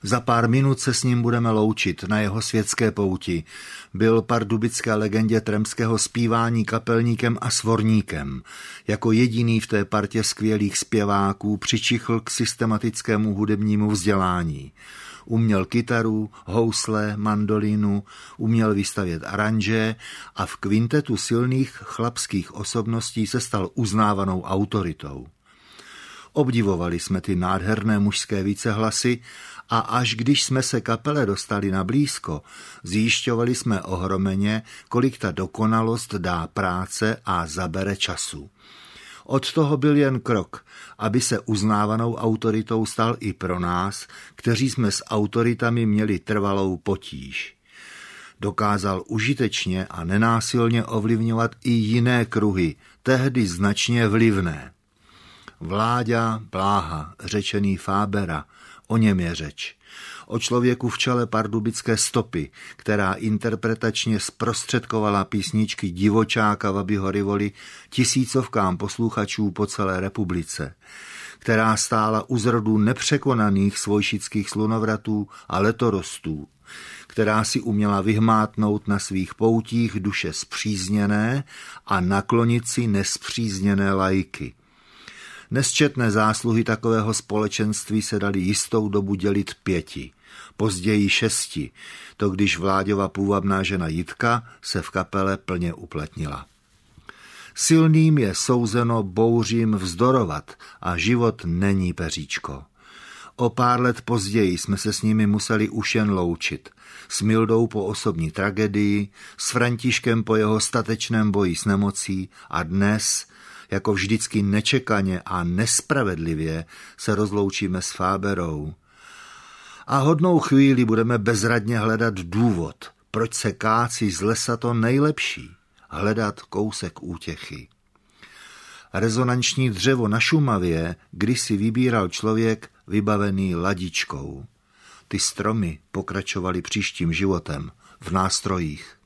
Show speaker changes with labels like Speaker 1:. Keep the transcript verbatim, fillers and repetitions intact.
Speaker 1: Za pár minut se s ním budeme loučit na jeho světské pouti. Byl pardubické legendě tremského zpívání kapelníkem a svorníkem. Jako jediný v té partě skvělých zpěváků přičichl k systematickému hudebnímu vzdělání. Uměl kytaru, housle, mandolínu, uměl vystavět aranže a v kvintetu silných chlapských osobností se stal uznávanou autoritou. Obdivovali jsme ty nádherné mužské vícehlasy a až když jsme se kapele dostali na blízko, zjišťovali jsme ohromeně, kolik ta dokonalost dá práce a zabere času. Od toho byl jen krok, aby se uznávanou autoritou stal i pro nás, kteří jsme s autoritami měli trvalou potíž. Dokázal užitečně a nenásilně ovlivňovat i jiné kruhy, tehdy značně vlivné. Vláďa Bláha, řečený Fábera, o něm je řeč. O člověku v čele pardubické stopy, která interpretačně zprostředkovala písničky Divočáka Vabyho Rivoli tisícovkám posluchačů po celé republice, která stála u zrodu nepřekonaných svojšických slunovratů a letorostů, která si uměla vyhmátnout na svých poutích duše spřízněné a naklonit si nespřízněné laiky. Nesčetné zásluhy takového společenství se daly jistou dobu dělit pěti, později šesti, to když Vláďova půvabná žena Jitka se v kapele plně uplatnila. Silným je souzeno bouřím vzdorovat a život není peříčko. O pár let později jsme se s nimi museli už jen loučit. S Mildou po osobní tragédii, s Františkem po jeho statečném boji s nemocí a dnes, jako vždycky nečekaně a nespravedlivě, se rozloučíme s Fáberou. A hodnou chvíli budeme bezradně hledat důvod, proč se kácí z lesa to nejlepší, hledat kousek útěchy. Rezonanční dřevo na Šumavě kdysi vybíral člověk vybavený ladičkou. Ty stromy pokračovaly příštím životem v nástrojích.